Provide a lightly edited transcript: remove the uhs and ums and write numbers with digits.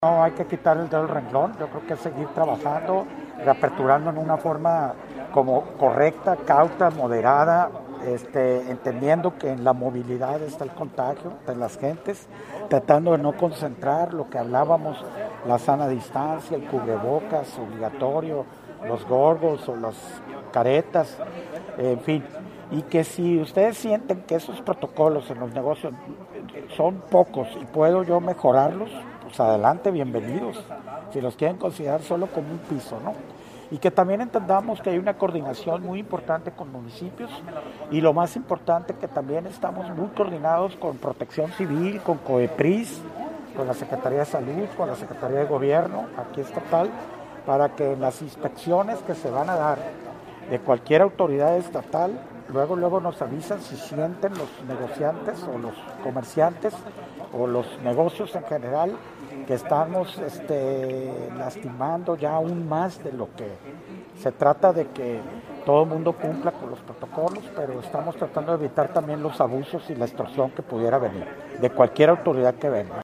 No hay que quitar el dedo del renglón, yo creo que es seguir trabajando, reaperturando en una forma como correcta, cauta, moderada, entendiendo que en la movilidad está el contagio de las gentes, tratando de no concentrar lo que hablábamos, la sana distancia, el cubrebocas obligatorio, los gorgos o las caretas, en fin. Y que si ustedes sienten que esos protocolos en los negocios son pocos y puedo yo mejorarlos, pues adelante, bienvenidos. Si los quieren considerar solo como un piso, ¿no? Y que también entendamos que hay una coordinación muy importante con municipios y lo más importante que también estamos muy coordinados con Protección Civil, con COEPRIS, con la Secretaría de Salud, con la Secretaría de Gobierno, aquí estatal, para que en las inspecciones que se van a dar de cualquier autoridad estatal, luego nos avisan si sienten los negociantes o los comerciantes o los negocios en general que estamos lastimando ya aún más de lo que se trata de que todo el mundo cumpla con los protocolos, pero estamos tratando de evitar también los abusos y la extorsión que pudiera venir de cualquier autoridad que venga.